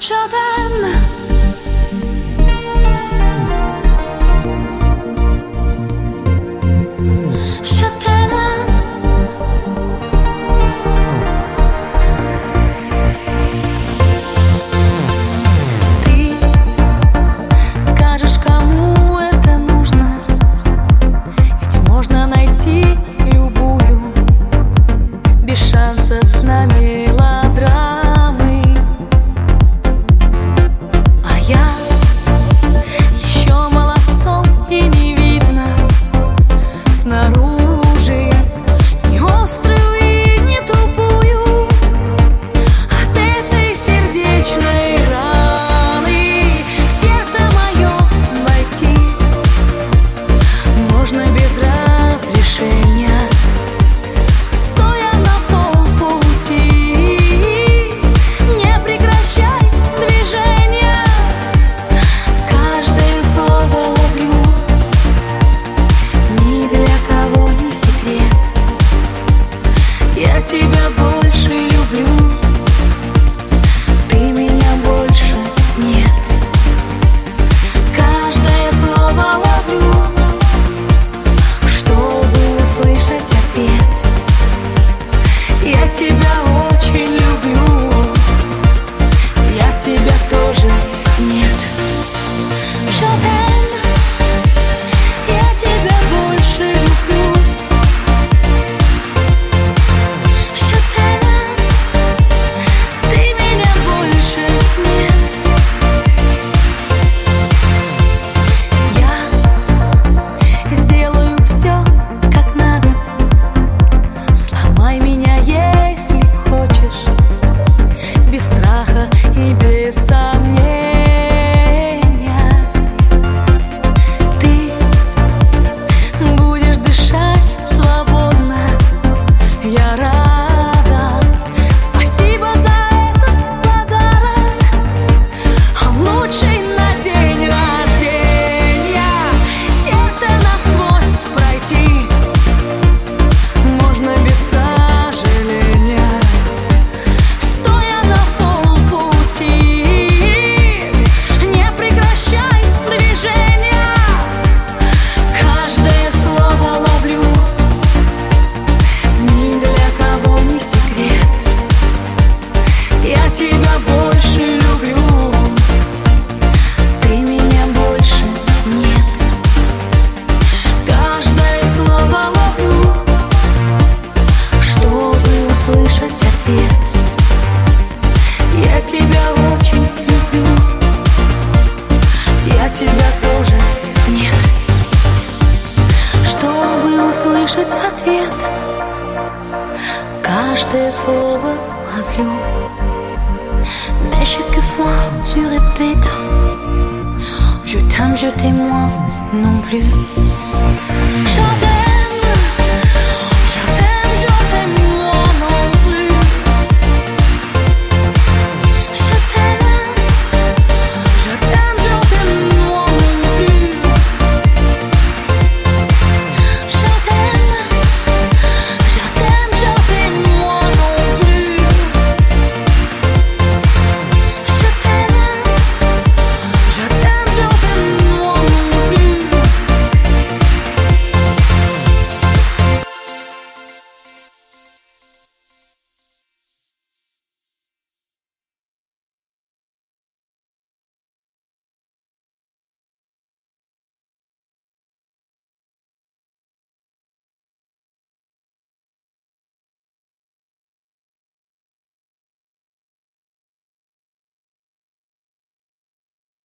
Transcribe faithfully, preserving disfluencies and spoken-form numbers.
Je t'aime. Je t'aime. Ты скажешь, кому это нужно, ведь можно найти любую без шансов на мелодрамы. А я еще молодцом и не видно снаружи ни острую и не тупую от этой сердечной раны в сердце мое войти можно без разрешения, стоя на полпути. Не прекращай движения, каждое слово ловлю, ни для кого не секрет. Я тебя больше люблю, ты меня больше нет. Каждое слово ловлю, чтобы услышать ответ. Я тебя очень люблю, я тебя тоже нет. Je t'aime, я тебя больше люблю. Je t'aime, ты меня больше нет. Я сделаю все как надо, сломай меня, если хочешь, без страха и без сомнения. Ты будешь дышать свободно, я рада. Спасибо за этот подарок, он лучший на день рождения. Сердце насквозь пройти можно без сожаления, стоя на полпути. Не прекращай движения, каждое слово ловлю, ни для кого не секрет. Я тебя больше люблю, ты меня больше нет. Каждое слово ловлю, чтобы услышать ответ. Я тебя очень люблю, я тебя тоже нет. Чтобы услышать ответ, каждое слово ловлю. Mais chaque fois tu répètes, je t'aime, je t'aime moi non plus. Je t'aime.